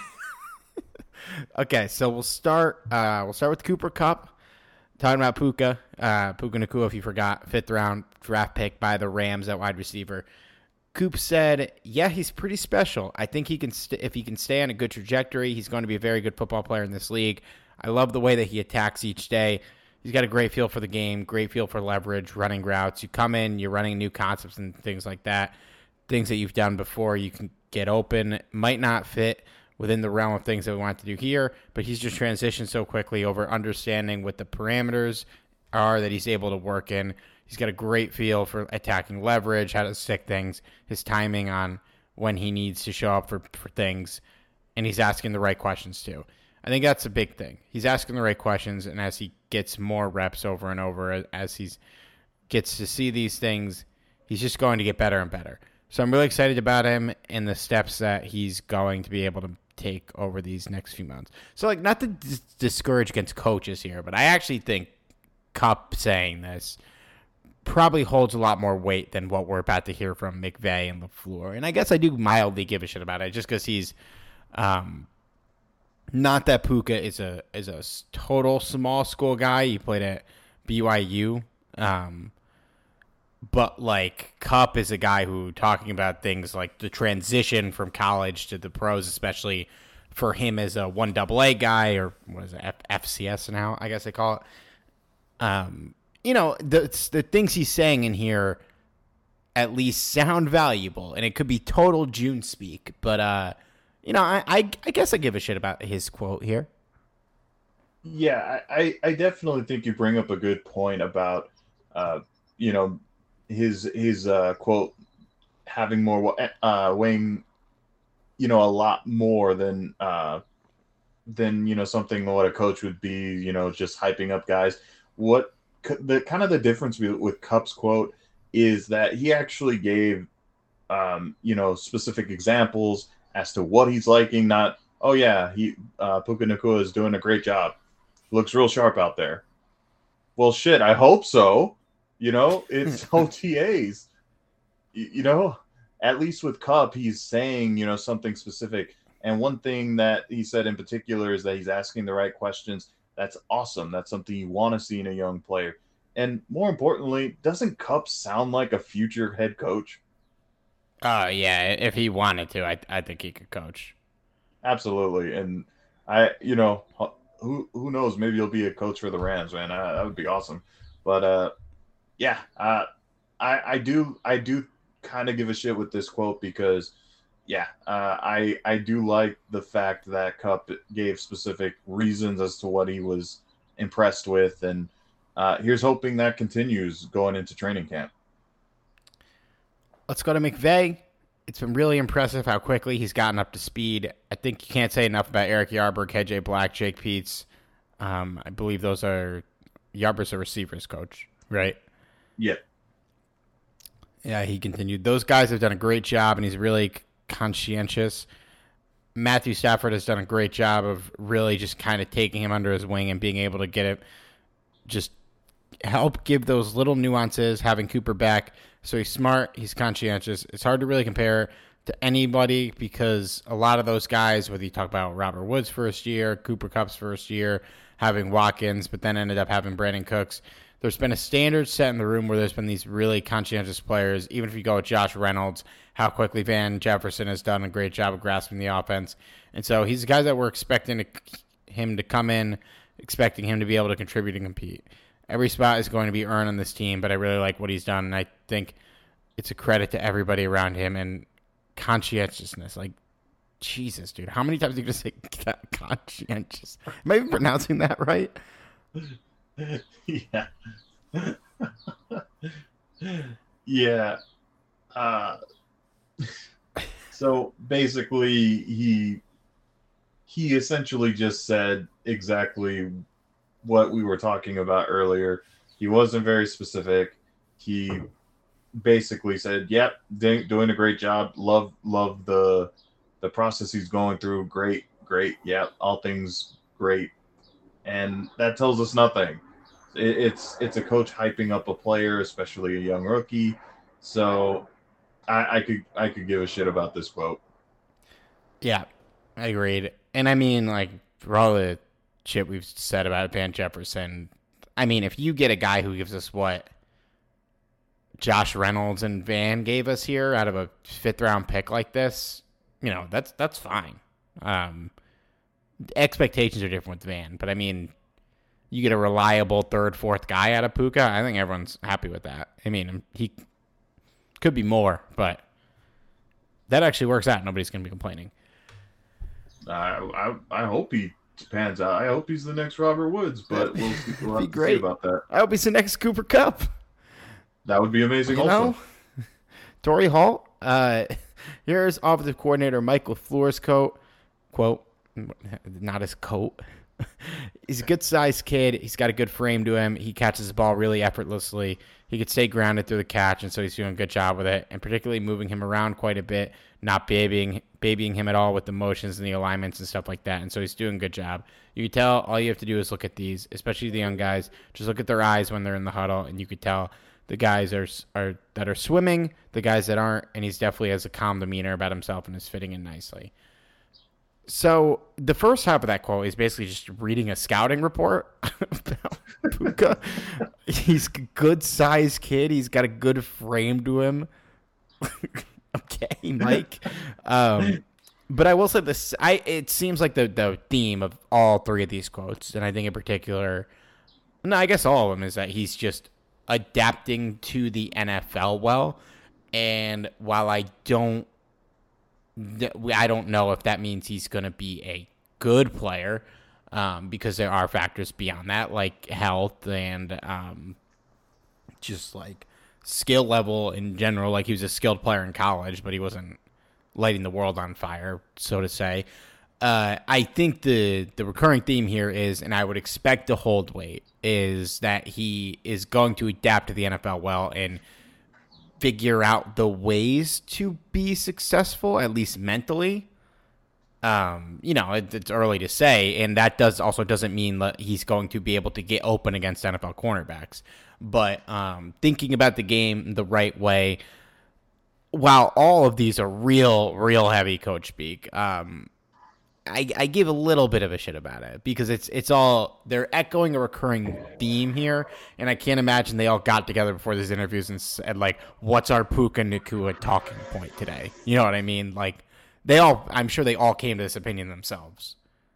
Okay, so we'll start. Uh, we'll start with Cooper Kupp. Talking about Puka, uh, Puka Nacua, if you forgot, fifth round draft pick by the Rams at wide receiver. Coop said, yeah, he's pretty special. I think he can, st- if he can stay on a good trajectory, he's going to be a very good football player in this league. I love the way that he attacks each day. He's got a great feel for the game, great feel for leverage, running routes. You come in, you're running new concepts and things like that, things that you've done before. You can get open, might not fit within the realm of things that we want to do here, but he's just transitioned so quickly over understanding what the parameters are that he's able to work in. He's got a great feel for attacking leverage, how to stick things, his timing on when he needs to show up for, for things, and he's asking the right questions too. I think that's a big thing. He's asking the right questions, and as he gets more reps over and over, as he gets to see these things, he's just going to get better and better. So I'm really excited about him and the steps that he's going to be able to take over these next few months. So, like, not to dis- discourage against coaches here, but I actually think Kupp saying this probably holds a lot more weight than what we're about to hear from McVay and LaFleur. And I guess I do mildly give a shit about it just because he's um, not that Puka is a is a total small school guy. He played at B Y U. Um, but, like, Kupp is a guy who, talking about things like the transition from college to the pros, especially for him as a one double A guy, or what is it, F- FCS now, I guess they call it. Um, you know, the, the things he's saying in here at least sound valuable, and it could be total June speak. But, uh, you know, I, I, I guess I give a shit about his quote here. Yeah, I, I definitely think you bring up a good point about, uh, you know, his his uh, quote having more uh, weighing, you know, a lot more than uh, than you know something what a coach would be, you know, just hyping up guys. What the kind of the difference with, with Kupp's quote is that he actually gave, um, you know, specific examples as to what he's liking. Not, oh yeah, he uh, Puka Nacua is doing a great job, looks real sharp out there. Well, shit, I hope so. You know, it's O T As. You, you know, at least with Kupp, he's saying, you know, something specific. And one thing that he said in particular is that he's asking the right questions. That's awesome. That's something you want to see in a young player. And more importantly, doesn't Kupp sound like a future head coach? Oh, uh, yeah. If he wanted to, I I think he could coach. Absolutely. And I, you know, who who knows? Maybe he'll be a coach for the Rams, man. I, that would be awesome. But, uh, yeah, uh, I, I do I do kind of give a shit with this quote because, yeah, uh, I I do like the fact that Kupp gave specific reasons as to what he was impressed with, and uh, here's hoping that continues going into training camp. Let's go to McVay. It's been really impressive how quickly he's gotten up to speed. I think you can't say enough about Eric Yarber, K J Black, Jake Peetz. Um, I believe those are Yarber's a receivers coach, right? Yeah. Yeah, he continued. Those guys have done a great job, and he's really conscientious. Matthew Stafford has done a great job of really just kind of taking him under his wing and being able to get it, just help give those little nuances, having Cooper back. So he's smart, he's conscientious. It's hard to really compare to anybody because a lot of those guys, whether you talk about Robert Woods' first year, Cooper Kupp's first year, having Watkins, but then ended up having Brandon Cooks, there's been a standard set in the room where there's been these really conscientious players. Even if you go with Josh Reynolds, how quickly Van Jefferson has done a great job of grasping the offense. And so he's a guy that we're expecting to, him to come in, expecting him to be able to contribute and compete. Every spot is going to be earned on this team, but I really like what he's done, and I think it's a credit to everybody around him and conscientiousness. Like, Jesus, dude, how many times are you going to say that conscientious? Am I even pronouncing that right? Yeah. Yeah. Uh, so basically, he he essentially just said exactly what we were talking about earlier. He wasn't very specific. He basically said, "Yep, doing a great job. Love love the the process he's going through. Great, great. Yep, all things great." And that tells us nothing. It's it's a coach hyping up a player, especially a young rookie. So I, I could I could give a shit about this quote. Yeah, I agreed. And I mean, like, for all the shit we've said about Van Jefferson, I mean, if you get a guy who gives us what Josh Reynolds and Van gave us here out of a fifth round pick like this, you know, that's that's fine. Um, expectations are different with Van, but I mean, you get a reliable third, fourth guy out of Puka, I think everyone's happy with that. I mean, he could be more, but that actually works out. Nobody's going to be complaining. I, I I hope he pans out. I hope he's the next Robert Woods, but we'll, see, we'll have be to great. see about that. I hope he's the next Cooper Kupp. That would be amazing you also. Know? Torrey Holt. Uh, here's offensive coordinator Mike LaFleur's quote. Quote, not his coat. He's a good-sized kid. He's got a good frame to him. He catches the ball really effortlessly. He could stay grounded through the catch, and so he's doing a good job with it, and particularly moving him around quite a bit, not babying babying him at all with the motions and the alignments and stuff like that, and so he's doing a good job. You can tell all you have to do is look at these, especially the young guys. Just look at their eyes when they're in the huddle, and you could tell the guys are are that are swimming, the guys that aren't, and he's definitely has a calm demeanor about himself and is fitting in nicely. So the first half of that quote is basically just reading a scouting report about Puka. He's a good-sized kid. He's got a good frame to him. Okay, Mike. Um, but I will say this. I It seems like the, the theme of all three of these quotes, and I think in particular, no, I guess all of them, is that he's just adapting to the N F L well. And while I don't I don't know if that means he's going to be a good player, um, because there are factors beyond that, like health and um, just like skill level in general. Like, he was a skilled player in college, but he wasn't lighting the world on fire, so to say. Uh, I think the the recurring theme here is, and I would expect to hold weight, is that he is going to adapt to the N F L well and figure out the ways to be successful, at least mentally. Um, you know, it, it's early to say, and that does also doesn't mean that he's going to be able to get open against N F L cornerbacks. But um, thinking about the game the right way, while all of these are real, real heavy coach speak, um, I, I give a little bit of a shit about it because it's it's all they're echoing a recurring theme here, and I can't imagine they all got together before these interviews and said, like, what's our Puka Nacua talking point today? You know what I mean? Like, they all, I'm sure they all came to this opinion themselves.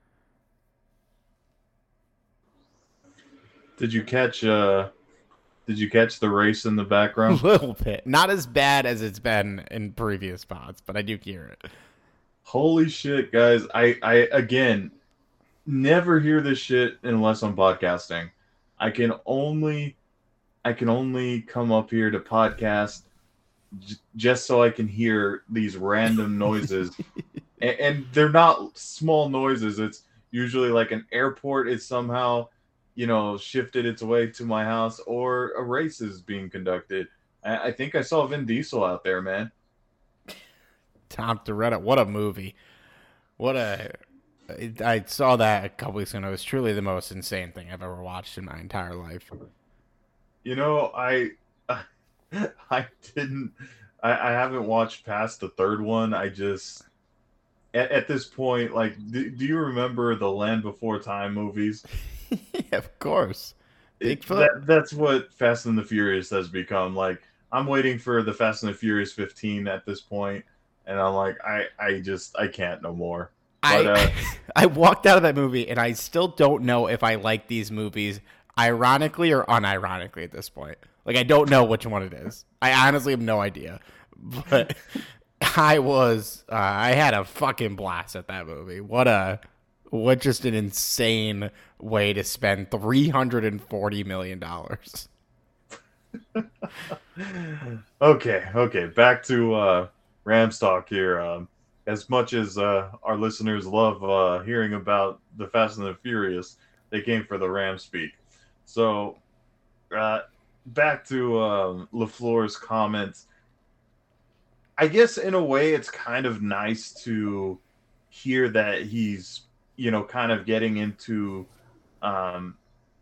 Did you catch uh did you catch the race in the background? A little bit, not as bad as it's been in previous pods, but I do hear it. Holy shit, guys. I, I, again, never hear this shit unless I'm podcasting. I can only, I can only come up here to podcast j- just so I can hear these random noises. and, and they're not small noises. It's usually like an airport is somehow, you know, shifted its way to my house, or a race is being conducted. I, I think I saw Vin Diesel out there, man. Tom Toretto, what a movie. What a... I saw that a couple weeks ago, and it was truly the most insane thing I've ever watched in my entire life. You know, I I didn't I, I haven't watched past the third one. I just at, at this point, like, do, do you remember the Land Before Time movies? Yeah, of course. It, Bigfoot. that that's what Fast and the Furious has become. Like, I'm waiting for the Fast and the Furious fifteen at this point, and I'm like, I I just I can't no more. But, I uh, I walked out of that movie and I still don't know if I like these movies ironically or unironically at this point. Like, I don't know which one it is. I honestly have no idea. But I was uh, I had a fucking blast at that movie. What a what just an insane way to spend three hundred forty million dollars. okay, okay, back to uh, Rams talk here. Um, as much as uh, our listeners love uh, hearing about the Fast and the Furious, they came for the Rams speak. So, uh, back to um, LaFleur's comments. I guess in a way, it's kind of nice to hear that he's, you know, kind of getting into um,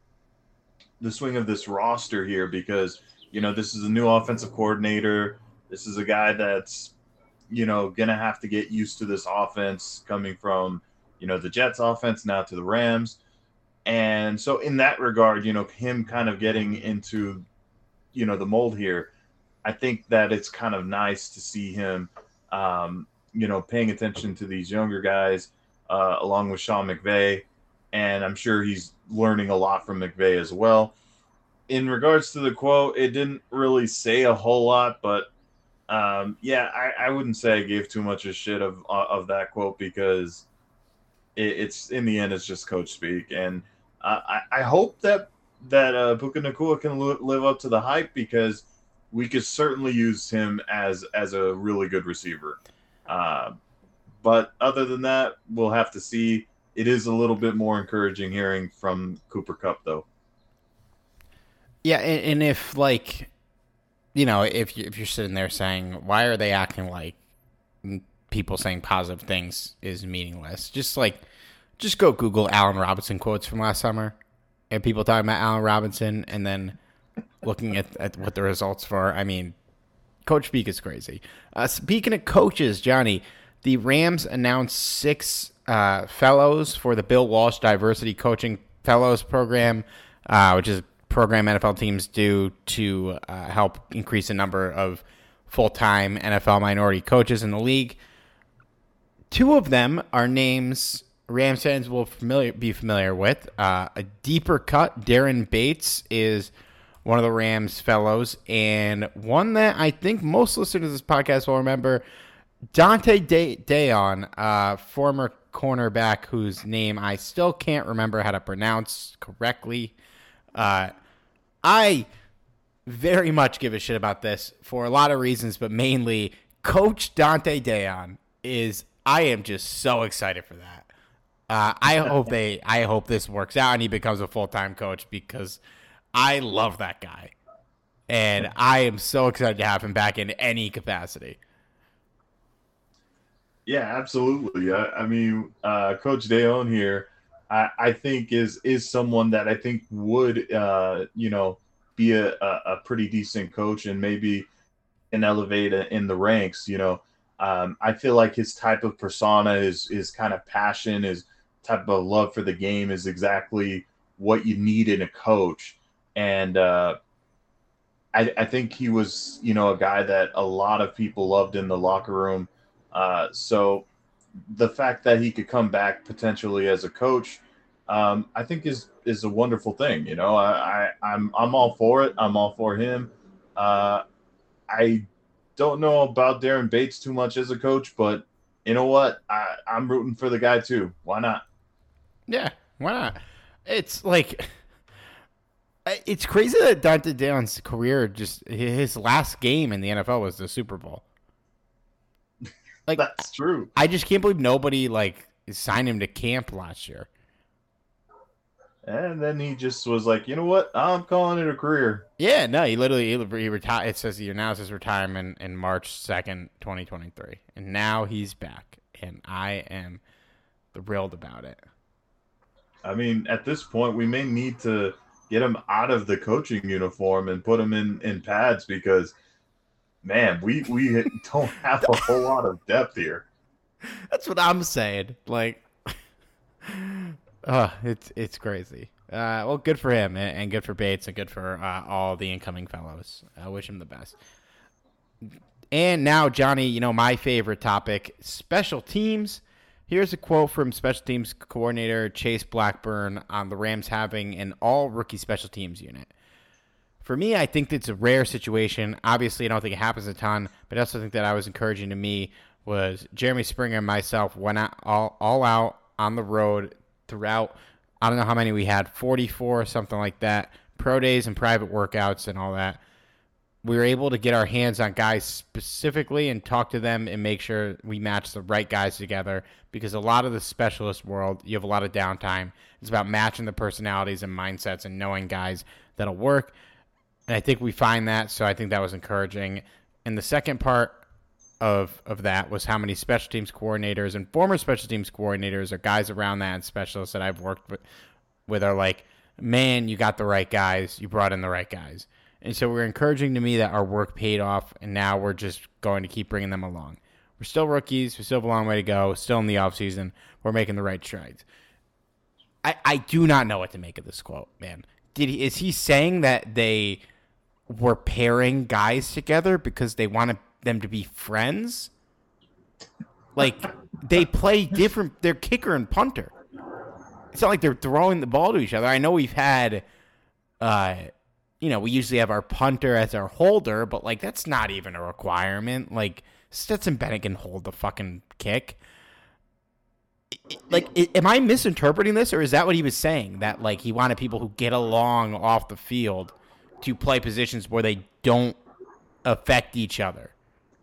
the swing of this roster here because, you know, this is a new offensive coordinator. This is a guy that's, you know, going to have to get used to this offense coming from, you know, the Jets offense now to the Rams. And so in that regard, you know, him kind of getting into, you know, the mold here, I think that it's kind of nice to see him, um, you know, paying attention to these younger guys uh, along with Sean McVay. And I'm sure he's learning a lot from McVay as well. In regards to the quote, it didn't really say a whole lot, but um, yeah, I, I wouldn't say I gave too much a shit of of that quote because it, it's in the end, it's just coach speak. And uh, I, I hope that that uh, Puka Nacua can li- live up to the hype because we could certainly use him as as a really good receiver. Uh, but other than that, we'll have to see. It is a little bit more encouraging hearing from Cooper Kupp, though. Yeah, and, and if, like, you know, if, you, if you're sitting there saying, why are they acting like people saying positive things is meaningless? Just, like, just go Google Allen Robinson quotes from last summer and people talking about Allen Robinson and then looking at, at what the results were. I mean, Coach Speak is crazy. Uh, speaking of coaches, Johnny, the Rams announced six uh, fellows for the Bill Walsh Diversity Coaching Fellows Program, uh, which is a program N F L teams do to uh, help increase the number of full-time N F L minority coaches in the league. Two of them are names Rams fans will familiar, be familiar with. Uh, a deeper cut, Darren Bates is one of the Rams fellows, and one that I think most listeners of this podcast will remember, Dante De- Deon, uh, former cornerback whose name I still can't remember how to pronounce correctly. Uh, I very much give a shit about this for a lot of reasons, but mainly Coach Dante Deon is, I am just so excited for that. Uh, I hope they, I hope this works out and he becomes a full-time coach because I love that guy. And I am so excited to have him back in any capacity. Yeah, absolutely. I, I mean, uh, Coach Deon here, I, I think is is someone that I think would, uh, you know, be a, a, a pretty decent coach and maybe an elevate in the ranks. You know, um, I feel like his type of persona, is his kind of passion, his type of love for the game is exactly what you need in a coach. And uh, I, I think he was, you know, a guy that a lot of people loved in the locker room. Uh, so the fact that he could come back potentially as a coach, um, I think is is a wonderful thing. You know, I, I I'm I'm all for it. I'm all for him. Uh, I don't know about Darren Bates too much as a coach, but you know what? I, I'm rooting for the guy too. Why not? Yeah, why not? It's like, it's crazy that Dante Deon's career, just his last game in the N F L was the Super Bowl. Like, that's true. I just can't believe nobody like signed him to camp last year. And then he just was like, you know what? I'm calling it a career. Yeah, no, he literally he, he retired. It says he announced his retirement in March second, twenty twenty-three, and now he's back, and I am thrilled about it. I mean, at this point, we may need to get him out of the coaching uniform and put him in, in pads because man, we we don't have a whole lot of depth here. That's what I'm saying. Like, oh, it's it's crazy. Uh, well, good for him, and, and good for Bates, and good for uh, all the incoming fellows. I wish him the best. And now, Johnny, you know, my favorite topic, special teams. Here's a quote from special teams coordinator Chase Blackburn on the Rams having an all-rookie special teams unit. For me, I think it's a rare situation. Obviously, I don't think it happens a ton, but I also think that I was encouraging to me was Jeremy Springer and myself went out, all, all out on the road throughout, I don't know how many we had, forty-four, something like that, pro days and private workouts and all that. We were able to get our hands on guys specifically and talk to them and make sure we match the right guys together, because a lot of the specialist world, you have a lot of downtime. It's about matching the personalities and mindsets and knowing guys that'll work. And I think we find that, so I think that was encouraging. And the second part of of that was how many special teams coordinators and former special teams coordinators or guys around that and specialists that I've worked with, with are like, man, you got the right guys. You brought in the right guys. And so we're encouraging to me that our work paid off, and now we're just going to keep bringing them along. We're still rookies. We still have a long way to go. Still in the offseason. We're making the right strides. I, I do not know what to make of this quote, man. Did he, is he saying that they were pairing guys together because they wanted them to be friends? Like, they play different. They're kicker and punter. It's not like they're throwing the ball to each other. I know we've had, uh, you know, we usually have our punter as our holder, but, like, that's not even a requirement. Like, Stetson Bennett can hold the fucking kick. Like, am I misinterpreting this, or is that what he was saying? That, like, he wanted people who get along off the field to play positions where they don't affect each other?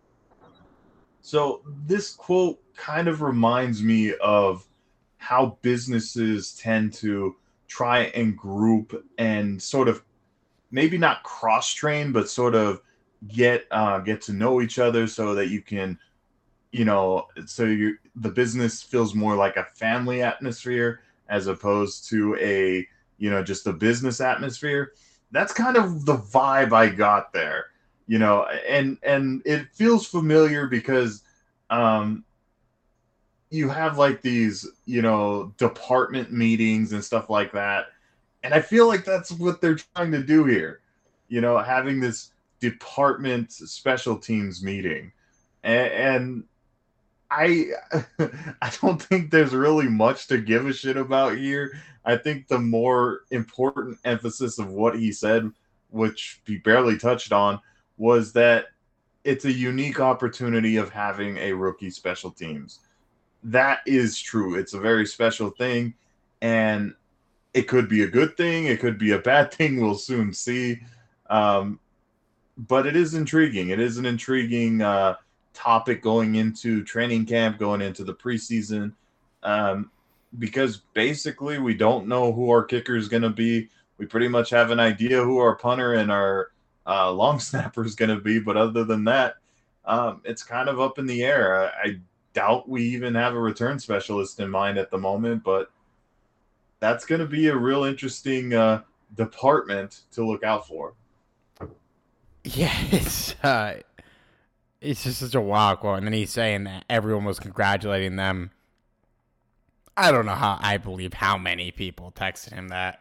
So this quote kind of reminds me of how businesses tend to try and group and sort of maybe not cross-train, but sort of get uh, get to know each other so that you can, you know, so you the business feels more like a family atmosphere as opposed to a, you know, just a business atmosphere. That's kind of the vibe I got there, you know, and and it feels familiar because um, you have like these, you know, department meetings and stuff like that. And I feel like that's what they're trying to do here, you know, having this department special teams meeting. And, and I I don't think there's really much to give a shit about here. I think the more important emphasis of what he said, which he barely touched on, was that it's a unique opportunity of having a rookie special teams. That is true. It's a very special thing, and it could be a good thing. It could be a bad thing. We'll soon see. Um, but it is intriguing. It is an intriguing uh, topic going into training camp, going into the preseason, um, because basically we don't know who our kicker is going to be. We pretty much have an idea who our punter and our uh, long snapper is going to be. But other than that, um, it's kind of up in the air. I, I doubt we even have a return specialist in mind at the moment, but that's going to be a real interesting uh, department to look out for. Yeah, it's uh, it's just such a wild quote. And then he's saying that everyone was congratulating them. I don't know how I believe how many people texted him that.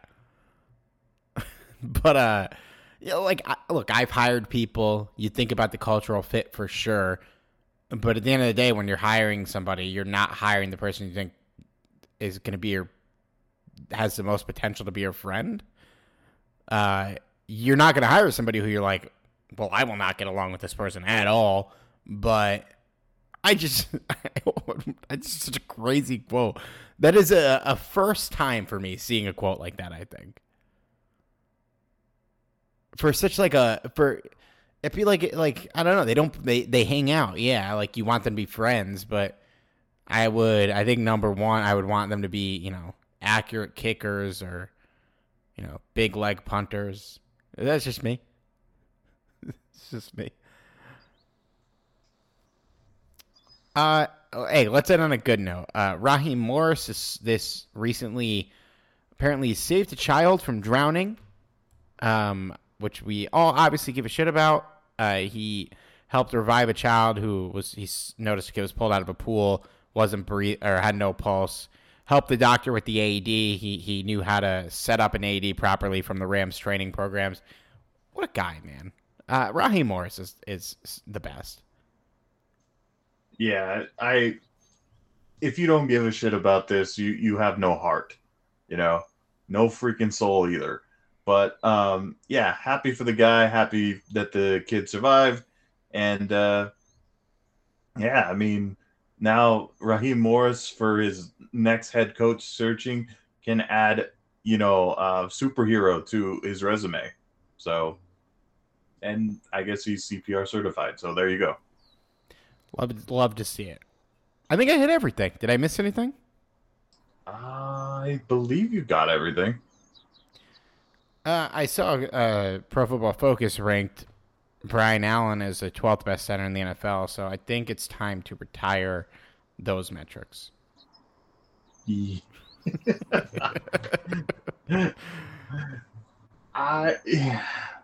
But, uh, you know, like, I, look, I've hired people. You think about the cultural fit for sure. But at the end of the day, when you're hiring somebody, you're not hiring the person you think is going to be your, has the most potential to be your friend. Uh, you're not going to hire somebody who you're like, well, I will not get along with this person at all. But I just, it's such a crazy quote. That is a, a first time for me seeing a quote like that, I think. For such like a, for, it'd be like, like, I don't know, they don't, they, they hang out. Yeah, like you want them to be friends, but I would, I think number one, I would want them to be, you know, accurate kickers or, you know, big leg punters. That's just me. It's just me. Uh, hey, let's end on a good note. Uh, Raheem Morris is this recently apparently saved a child from drowning, um, which we all obviously give a shit about. Uh, he helped revive a child who was he noticed he was pulled out of a pool, wasn't breathe or had no pulse. Helped the doctor with the A E D. He he knew how to set up an A E D properly from the Rams training programs. What a guy, man! Uh, Raheem Morris is is the best. Yeah, I. If you don't give a shit about this, you you have no heart, you know, no freaking soul either. But um, yeah, happy for the guy, happy that the kid survived, and uh, yeah, I mean, now Raheem Morris for his next head coach searching can add, you know, uh, superhero to his resume. So, and I guess he's C P R certified. So there you go. Love love to see it. I think I hit everything. Did I miss anything? I believe you got everything. Uh, I saw uh, Pro Football Focus ranked Brian Allen as the twelfth best center in the N F L, so I think it's time to retire those metrics. I yeah.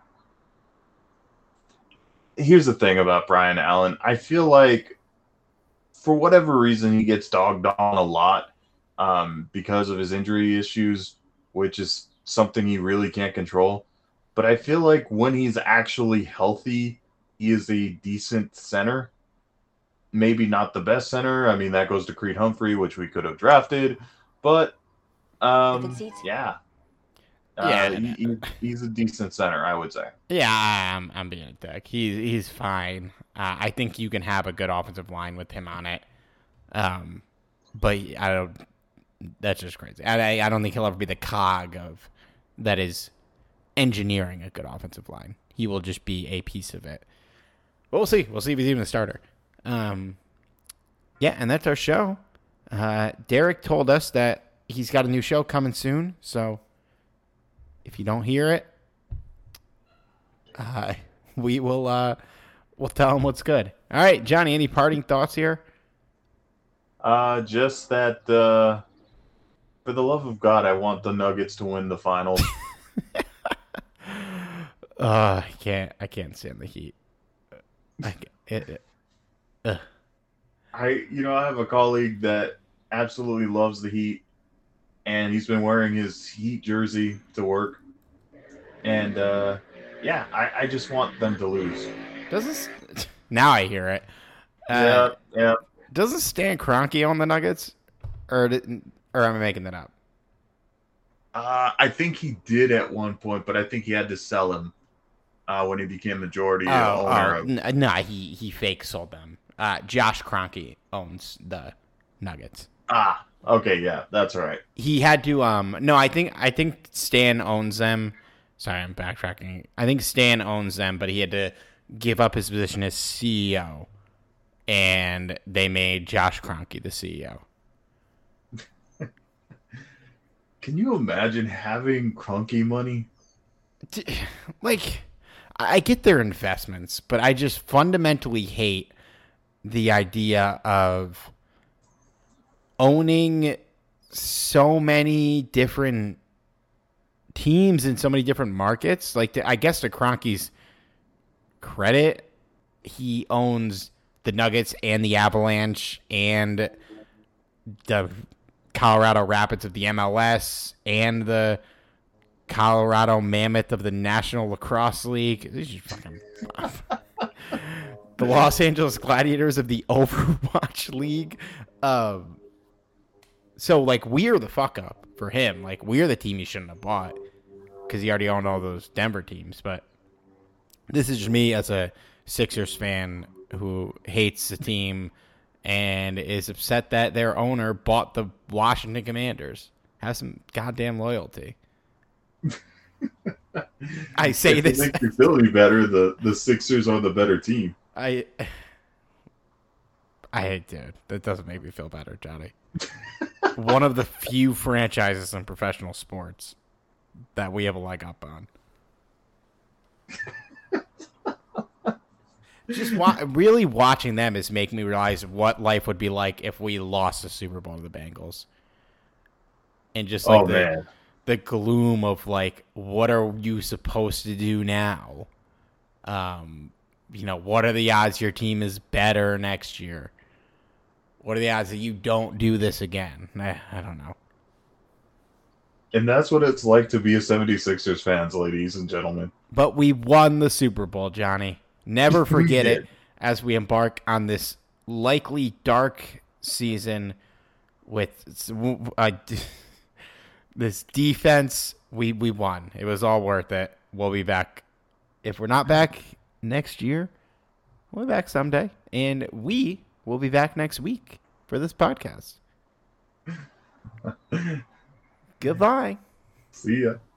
Here's the thing about Brian Allen. I feel like for whatever reason he gets dogged on a lot um, because of his injury issues, which is something he really can't control. But I feel like when he's actually healthy, he is a decent center. Maybe not the best center. I mean, that goes to Creed Humphrey, which we could have drafted. But, um, yeah. Uh, Yeah, he, he, he's a decent center, I would say. Yeah, I'm I'm being a dick. He's he's fine. Uh, I think you can have a good offensive line with him on it. Um, but I don't. That's just crazy. I I don't think he'll ever be the cog of that is engineering a good offensive line. He will just be a piece of it. But we'll see. We'll see if he's even a starter. Um, yeah, and that's our show. Uh, Derek told us that he's got a new show coming soon, so if you don't hear it, uh, we will uh, we'll tell him what's good. All right, Johnny, any parting thoughts here? Uh, just that, uh, for the love of God, I want the Nuggets to win the finals. uh, I can't. I can't stand the Heat. I can't, it, it, uh. I, you know, I have a colleague that absolutely loves the Heat, and he's been wearing his Heat jersey to work. And uh, yeah, I, I just want them to lose. Doesn't now I hear it? Uh, yeah, yeah. Doesn't Stan Kroenke own the Nuggets, or did, or am I making that up? Uh, I think he did at one point, but I think he had to sell him uh, when he became majority oh, owner. Oh, Of... n- nah, he he fake sold them. Uh, Josh Kroenke owns the Nuggets. Ah, okay, yeah, that's right. He had to. Um, no, I think I think Stan owns them. Sorry, I'm backtracking. I think Stan owns them, but he had to give up his position as C E O, and they made Josh Kroenke the C E O. Can you imagine having Kroenke money? Like, I get their investments, but I just fundamentally hate the idea of owning so many different teams in so many different markets. Like, I guess to Kroenke's credit, he owns the Nuggets and the Avalanche and the Colorado Rapids of the M L S and the Colorado Mammoth of the National Lacrosse League. These are fucking the Los Angeles Gladiators of the Overwatch League. Um, so, like, we're the fuck up for him. Like, we're the team he shouldn't have bought because he already owned all those Denver teams. But this is just me as a Sixers fan who hates the team and is upset that their owner bought the Washington Commanders. Have some goddamn loyalty. I say if this. To make you feel any better, the, the Sixers are the better team. I, I dude, that doesn't make me feel better, Johnny. One of the few franchises in professional sports that we have a leg up on. Just wa- really watching them is making me realize what life would be like if we lost the Super Bowl to the Bengals. And just like oh, the, man. the gloom of like, what are you supposed to do now? Um, you know, what are the odds your team is better next year? What are the odds that you don't do this again? I, I don't know. And that's what it's like to be a seventy-sixers fan, ladies and gentlemen. But we won the Super Bowl, Johnny. Never forget it as we embark on this likely dark season with uh, this defense. We, we won. It was all worth it. We'll be back. If we're not back next year, we'll be back someday. And we will be back next week for this podcast. Goodbye. See ya.